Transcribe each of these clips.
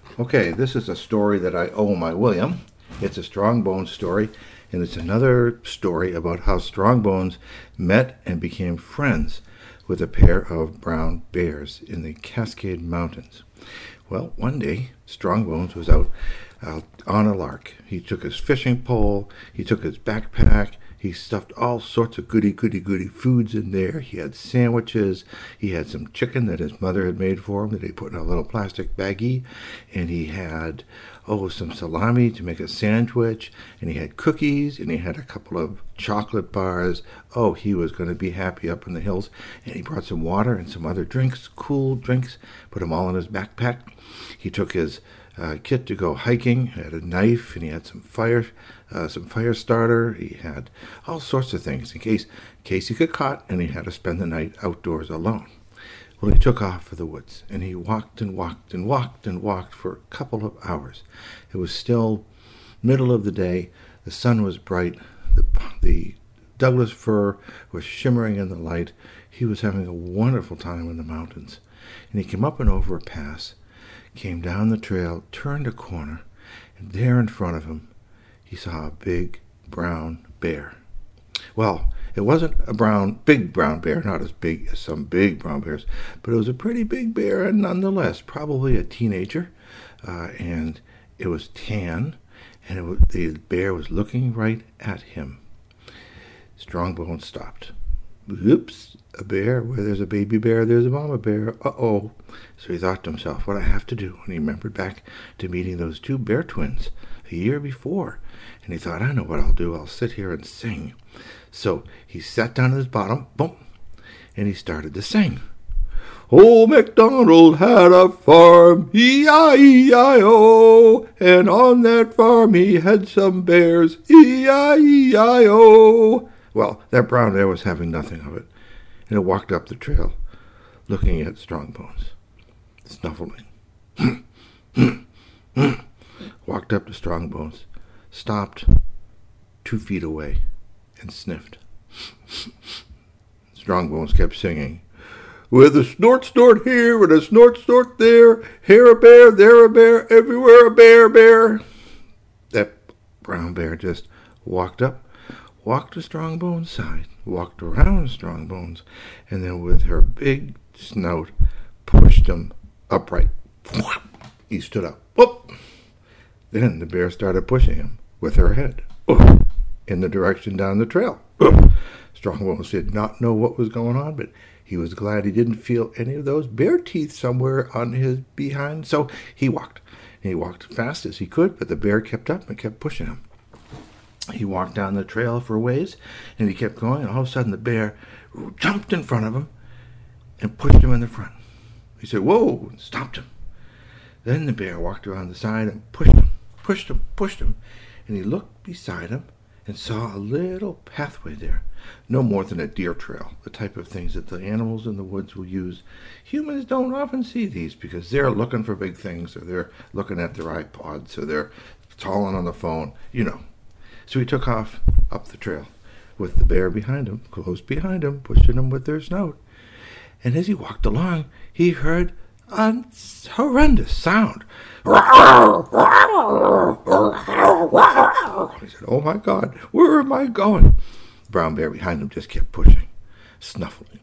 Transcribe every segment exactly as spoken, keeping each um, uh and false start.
Okay, this is a story that I owe my William. It's a Strongbones story, and it's another story about how Strongbones met and became friends with a pair of brown bears in the Cascade Mountains. Well, one day, Strongbones was out uh, on a lark. He took his fishing pole, he took his backpack, he stuffed all sorts of goody, goody, goody foods in there. He had sandwiches. He had some chicken that his mother had made for him that he put in a little plastic baggie. And he had, oh, some salami to make a sandwich. And he had cookies. And he had a couple of chocolate bars. Oh, he was going to be happy up in the hills. And he brought some water and some other drinks, cool drinks, put them all in his backpack. He took his Uh, kit to go hiking. He had a knife, and he had some fire, uh, some fire starter. He had all sorts of things in case, in case he got caught, and he had to spend the night outdoors alone. Well, he took off for the woods, and he walked and walked and walked and walked for a couple of hours. It was still middle of the day. The sun was bright. The the Douglas fir was shimmering in the light. He was having a wonderful time in the mountains, and he came up and over a pass. Came down the trail, turned a corner, and there in front of him, he saw a big brown bear. Well, it wasn't a brown, big brown bear, not as big as some big brown bears, but it was a pretty big bear, and nonetheless, probably a teenager, uh, and it was tan, and it was, the bear was looking right at him. Strongbones stopped. Oops, a bear. Where there's a baby bear, there's a mama bear. Uh-oh. So he thought to himself, what I have to do. And he remembered back to meeting those two bear twins a year before. And he thought, I know what I'll do. I'll sit here and sing. So he sat down at his bottom, boom, and he started to sing. Old MacDonald had a farm, E I E I O, and on that farm he had some bears, E I E I O. Well, that brown bear was having nothing of it, and it walked up the trail, looking at Strongbones, snuffling. Walked up to Strongbones, stopped two feet away, and sniffed. Strongbones kept singing, with a snort snort here and a snort snort there, here a bear, there a bear, everywhere a bear, bear. That brown bear just walked up, walked to Strongbones' side, walked around Strongbones, and then with her big snout, pushed him upright. He stood up. Whoop! Then the bear started pushing him with her head in the direction down the trail. Strongbones did not know what was going on, but he was glad he didn't feel any of those bear teeth somewhere on his behind, so he walked. And he walked fast as he could, but the bear kept up and kept pushing him. He walked down the trail for a ways, and he kept going, and all of a sudden the bear jumped in front of him and pushed him in the front. He said, whoa, and stopped him. Then the bear walked around the side and pushed him, pushed him, pushed him, and he looked beside him and saw a little pathway there, no more than a deer trail, the type of things that the animals in the woods will use. Humans don't often see these because they're looking for big things, or they're looking at their iPods, or they're calling on the phone, you know. So he took off up the trail with the bear behind him, close behind him, pushing him with their snout. And as he walked along, he heard a horrendous sound. He said, oh my God, where am I going? The brown bear behind him just kept pushing, snuffling.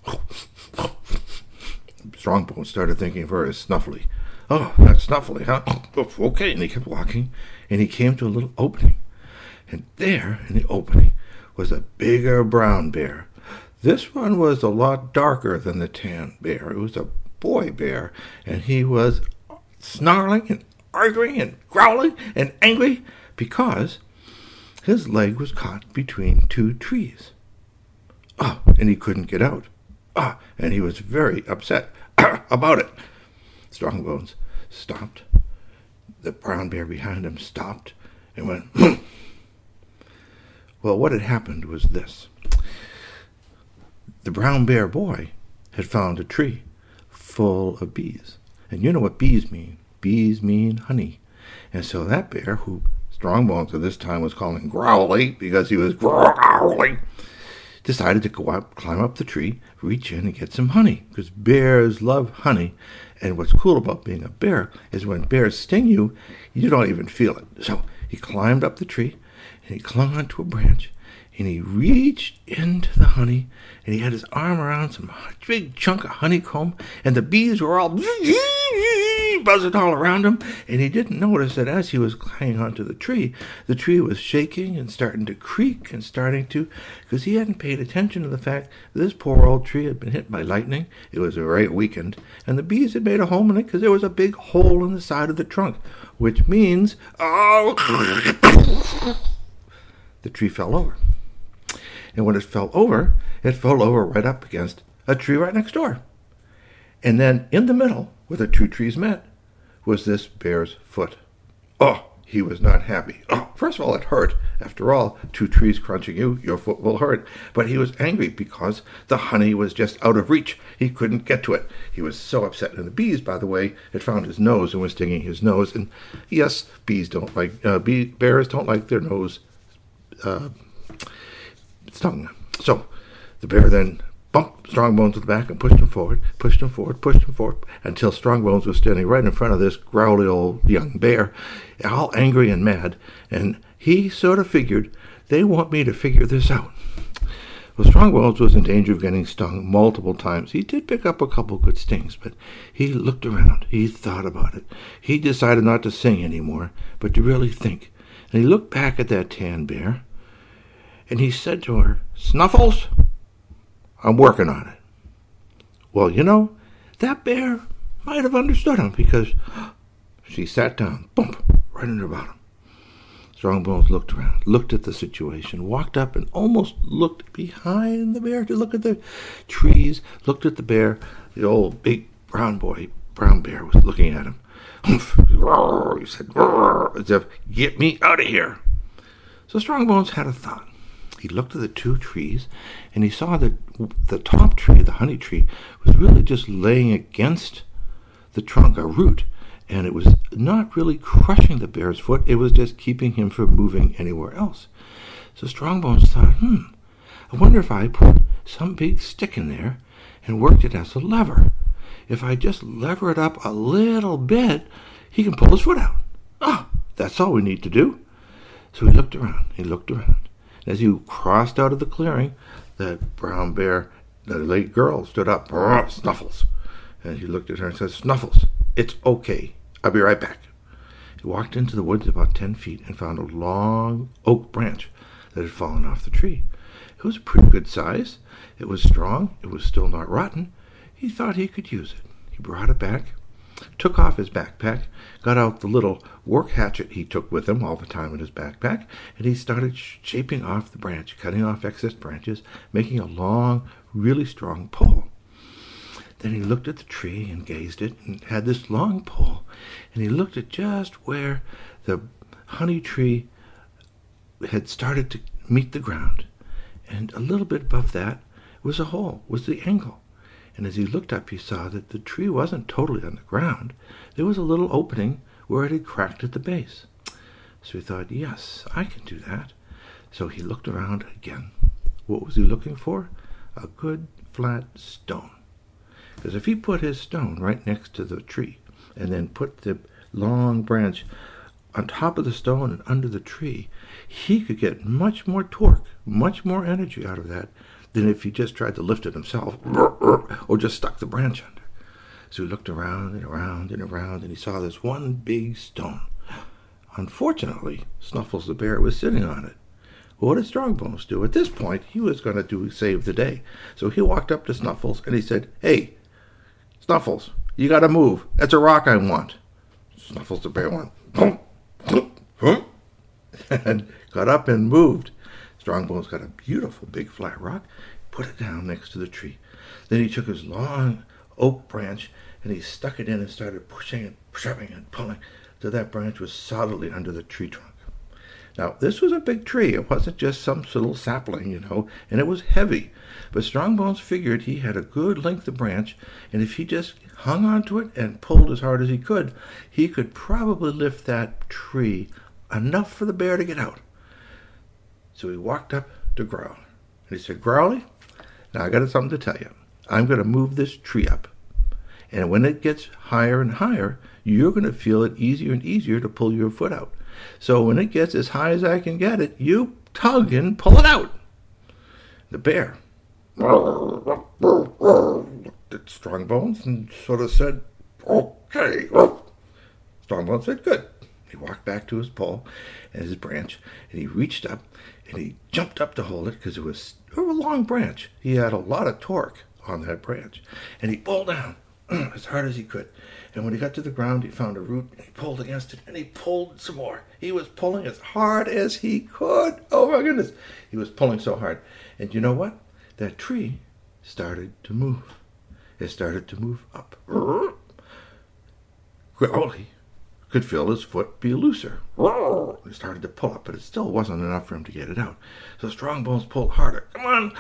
Strongbones started thinking of her as Snuffly. Oh, that's Snuffly, huh? Okay, and he kept walking, and he came to a little opening. And there, in the opening, was a bigger brown bear. This one was a lot darker than the tan bear. It was a boy bear, and he was snarling and arguing and growling and angry because his leg was caught between two trees. Oh, and he couldn't get out. Ah, and he was very upset about it. Strongbones stopped. The brown bear behind him stopped and went, hmm. Well, what had happened was this. The brown bear boy had found a tree full of bees. And you know what bees mean. Bees mean honey. And so that bear, who Strongbones at this time was calling Growly because he was growling, decided to go up, climb up the tree, reach in and get some honey, because bears love honey. And what's cool about being a bear is when bears sting you, you don't even feel it. So he climbed up the tree, and he clung onto a branch, and he reached into the honey, and he had his arm around some big chunk of honeycomb, and the bees were all buzzing all around him, and he didn't notice that as he was hanging onto the tree, the tree was shaking and starting to creak and starting to, because he hadn't paid attention to the fact that this poor old tree had been hit by lightning. It was very weakened, and the bees had made a home in it because there was a big hole in the side of the trunk, which means, oh, the tree fell over. And when it fell over, it fell over right up against a tree right next door. And then in the middle, where the two trees met, was this bear's foot. Oh, he was not happy. Oh, first of all, it hurt. After all, two trees crunching you, your foot will hurt. But he was angry because the honey was just out of reach. He couldn't get to it. He was so upset. And the bees, by the way, had found his nose and was stinging his nose. And yes, bees don't like, uh, bee, bears don't like their nose uh, stung. So the bear then bumped Strongbones with the back and pushed him forward, pushed him forward, pushed him forward, until Strongbones was standing right in front of this growly old young bear, all angry and mad, and he sort of figured, they want me to figure this out. Well, Strongbones was in danger of getting stung multiple times. He did pick up a couple good stings, but he looked around. He thought about it. He decided not to sing anymore, but to really think. And he looked back at that tan bear, and he said to her, "Snuffles, I'm working on it." Well, you know, that bear might have understood him, because she sat down, bump, right in her bottom. Strongbones looked around, looked at the situation, walked up and almost looked behind the bear to look at the trees, looked at the bear. The old big brown boy, brown bear, was looking at him. Humph, roar, he said, roar, as if, "Get me out of here." So Strongbones had a thought. He looked at the two trees, and he saw that the top tree, the honey tree, was really just laying against the trunk, a root, and it was not really crushing the bear's foot. It was just keeping him from moving anywhere else. So Strongbones thought, hmm, I wonder if I put some big stick in there and worked it as a lever. If I just lever it up a little bit, he can pull his foot out. Ah, that's all we need to do. So he looked around, he looked around. As he crossed out of the clearing, that brown bear, the late girl, stood up. "Snuffles." And he looked at her and said, "Snuffles, it's okay. I'll be right back." He walked into the woods about ten feet and found a long oak branch that had fallen off the tree. It was a pretty good size. It was strong. It was still not rotten. He thought he could use it. He brought it back, took off his backpack, got out the little work hatchet he took with him all the time in his backpack, and he started shaping off the branch, cutting off excess branches, making a long, really strong pole. Then he looked at the tree and gazed it, and had this long pole, and he looked at just where the honey tree had started to meet the ground, and a little bit above that was a hole, was the angle. And as he looked up, he saw that the tree wasn't totally on the ground. There was a little opening where it had cracked at the base. So he thought, yes, I can do that. So he looked around again. What was he looking for? A good flat stone. Because if he put his stone right next to the tree and then put the long branch on top of the stone and under the tree, he could get much more torque, much more energy out of that than if he just tried to lift it himself or just stuck the branch under. So he looked around and around and around, and he saw this one big stone. Unfortunately, Snuffles the bear was sitting on it. Well, what did Strongbones do? At this point, he was going to do save the day. So he walked up to Snuffles, and he said, "Hey, Snuffles, you got to move. That's a rock I want." Snuffles the bear went, "Huh? Huh?" and got up and moved. Strongbones got a beautiful big flat rock, put it down next to the tree. Then he took his long oak branch and he stuck it in and started pushing and shoving and pulling till that branch was solidly under the tree trunk. Now, this was a big tree. It wasn't just some little sapling, you know, and it was heavy. But Strongbones figured he had a good length of branch, and if he just hung onto it and pulled as hard as he could, he could probably lift that tree enough for the bear to get out. So he walked up to Growl, And he said, Growly, now I got something to tell you. I'm going to move this tree up. And when it gets higher and higher, you're going to feel it easier and easier to pull your foot out. So when it gets as high as I can get it, you tug and pull it out. The bear looked at Strongbones and sort of said, okay. Strongbones said, good. He walked back to his pole and his branch, and he reached up, and he jumped up to hold it because it was a long branch. He had a lot of torque on that branch, and he pulled down as hard as he could. And when he got to the ground, he found a root, and he pulled against it, and he pulled some more. He was pulling as hard as he could. Oh, my goodness. He was pulling so hard. And you know what? That tree started to move. It started to move up. Growly could feel his foot be looser. He started to pull up, but it still wasn't enough for him to get it out. So Strongbones pulled harder. Come on!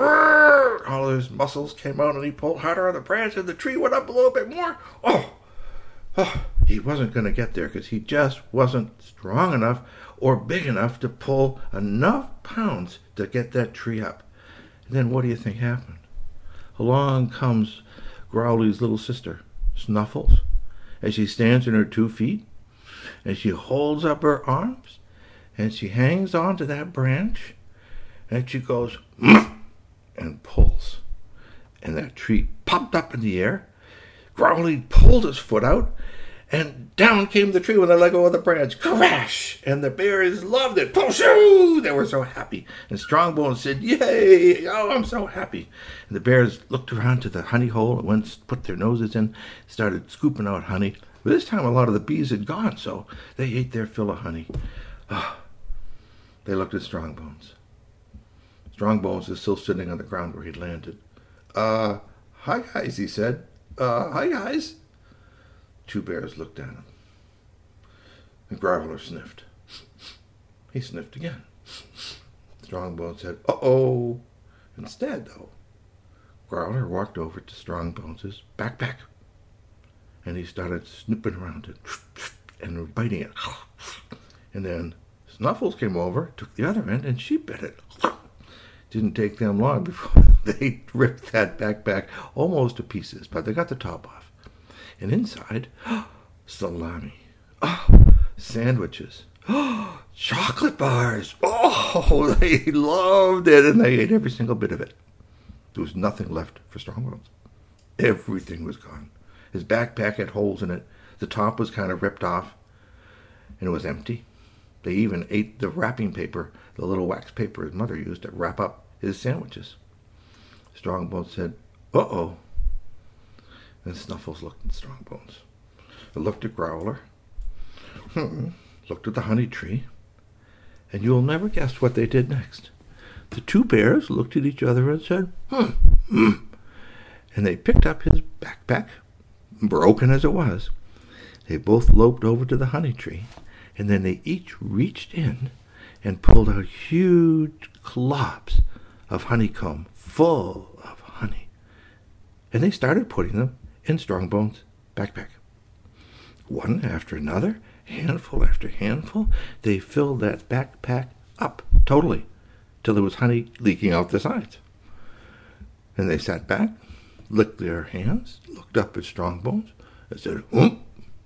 All his muscles came out, and he pulled harder on the branch, and the tree went up a little bit more. Oh! oh he wasn't going to get there because he just wasn't strong enough or big enough to pull enough pounds to get that tree up. And then what do you think happened? Along comes Growly's little sister, Snuffles. And she stands on her two feet, and she holds up her arms, and she hangs onto that branch, and she goes, and pulls. And that tree popped up in the air. Growly pulled his foot out, and down came the tree when they let go of the branch. Crash! And the bears loved it. Pooh-shoo! They were so happy. And Strongbones said, yay! Oh, I'm so happy. And the bears looked around to the honey hole and went, put their noses in, started scooping out honey. But this time a lot of the bees had gone, so they ate their fill of honey. Oh, they looked at Strongbones. Strongbones is still sitting on the ground where he'd landed. Uh, hi guys, he said. Uh, hi guys. Two bears looked at him. And Growler sniffed. He sniffed again. Strongbones said, uh-oh. Instead, though, Growler walked over to Strongbones' backpack, and he started snipping around it and biting it. And then Snuffles came over, took the other end, and she bit it. Didn't take them long before they ripped that backpack almost to pieces, but they got the top off. And inside, salami, oh, sandwiches, oh, chocolate bars. Oh, they loved it, and they ate every single bit of it. There was nothing left for Strongbones. Everything was gone. His backpack had holes in it. The top was kind of ripped off, and it was empty. They even ate the wrapping paper, the little wax paper his mother used to wrap up his sandwiches. Strongbones said, uh-oh. Then Snuffles looked at Strongbones. He looked at Growler. Hmm. Looked at the honey tree. And you'll never guess what they did next. The two bears looked at each other and said, hmm. hmm. And they picked up his backpack, broken as it was. They both loped over to the honey tree, and then they each reached in and pulled out huge globs of honeycomb full of honey. And they started putting them in Strongbones' backpack. One after another, handful after handful, they filled that backpack up totally till there was honey leaking out the sides. And they sat back, licked their hands, looked up at Strongbones, and said, "Hump."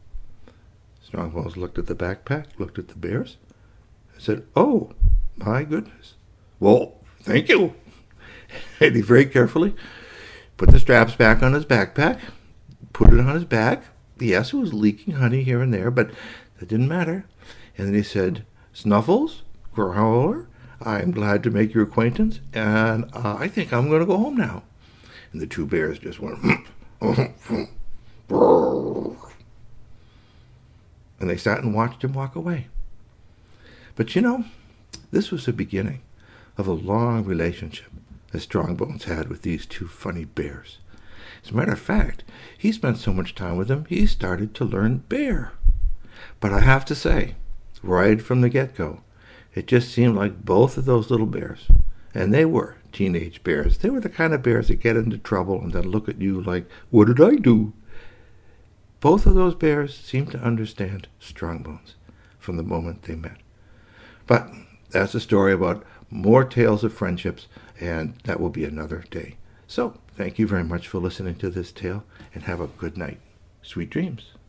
Strongbones looked at the backpack, looked at the bears, and said, "Oh, my goodness. Well, thank you." And he very carefully put the straps back on his backpack, put it on his back. Yes, it was leaking honey here and there, but that didn't matter. And then he said, "Snuffles, Growler, I'm glad to make your acquaintance, and uh, I think I'm going to go home now." And the two bears just went, and they sat and watched him walk away. But you know, this was the beginning of a long relationship that Strongbones had with these two funny bears. As a matter of fact, he spent so much time with them, he started to learn bear. But I have to say, right from the get-go, it just seemed like both of those little bears, and they were teenage bears, they were the kind of bears that get into trouble and then look at you like, "What did I do?" Both of those bears seemed to understand Strongbones from the moment they met. But that's a story about more tales of friendships, and that will be another day. So, thank you very much for listening to this tale, and have a good night. Sweet dreams.